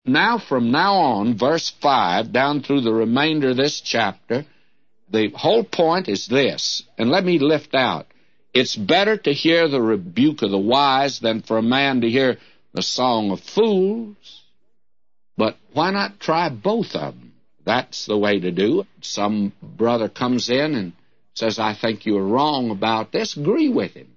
Now, from now on, verse 5, down through the remainder of this chapter, the whole point is this, and let me lift out. It's better to hear the rebuke of the wise than for a man to hear the song of fools. But why not try both of them? That's the way to do it. Some brother comes in and says, I think you're wrong about this. Agree with him.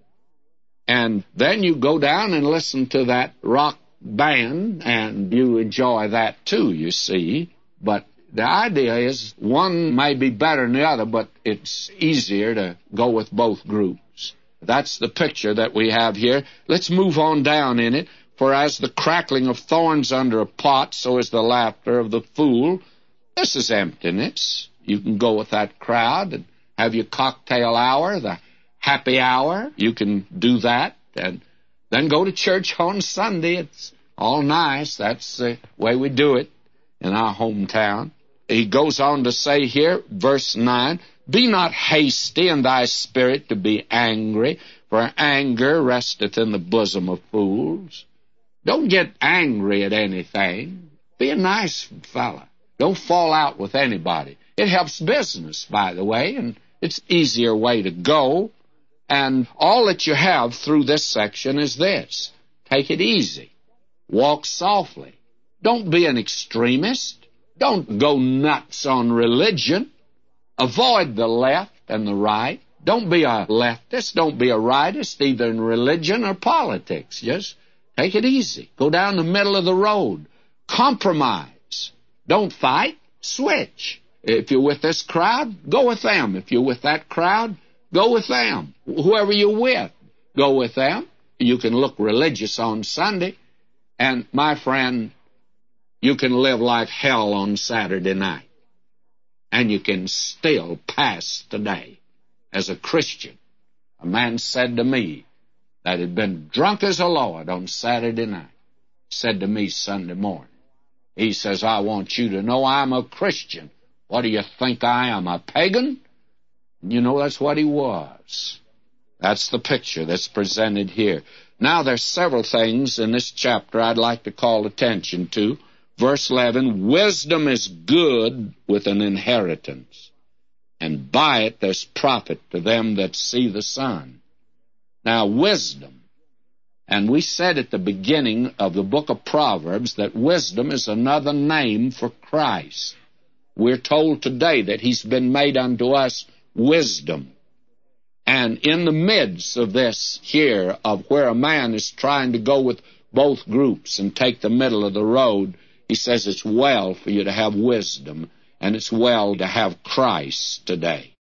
And then you go down and listen to that rock band, and you enjoy that too, you see. But the idea is one may be better than the other, but it's easier to go with both groups. That's the picture that we have here. Let's move on down in it. For as the crackling of thorns under a pot, so is the laughter of the fool. This is emptiness. You can go with that crowd and have your cocktail hour, the happy hour. You can do that and then go to church on Sunday. It's all nice. That's the way we do it in our hometown. He goes on to say here, verse 9, Be not hasty in thy spirit to be angry, for anger resteth in the bosom of fools. Don't get angry at anything. Be a nice fella. Don't fall out with anybody. It helps business, by the way, and it's an easier way to go. And all that you have through this section is this. Take it easy. Walk softly. Don't be an extremist. Don't go nuts on religion. Avoid the left and the right. Don't be a leftist. Don't be a rightist, either in religion or politics. Just take it easy. Go down the middle of the road. Compromise. Don't fight. Switch. If you're with this crowd, go with them. If you're with that crowd, go with them. Whoever you're with, go with them. You can look religious on Sunday, and, my friend, you can live like hell on Saturday night, and you can still pass today as a Christian. A man said to me that had been drunk as a lord on Saturday night, said to me Sunday morning, he says, I want you to know I'm a Christian. What do you think I am, a pagan? You know, that's what he was. That's the picture that's presented here. Now, there's several things in this chapter I'd like to call attention to. Verse 11, Wisdom is good with an inheritance, and by it there's profit to them that see the sun. Now, wisdom. And we said at the beginning of the book of Proverbs that wisdom is another name for Christ. We're told today that he's been made unto us wisdom. And in the midst of this here, of where a man is trying to go with both groups and take the middle of the road, he says it's well for you to have wisdom, and it's well to have Christ today.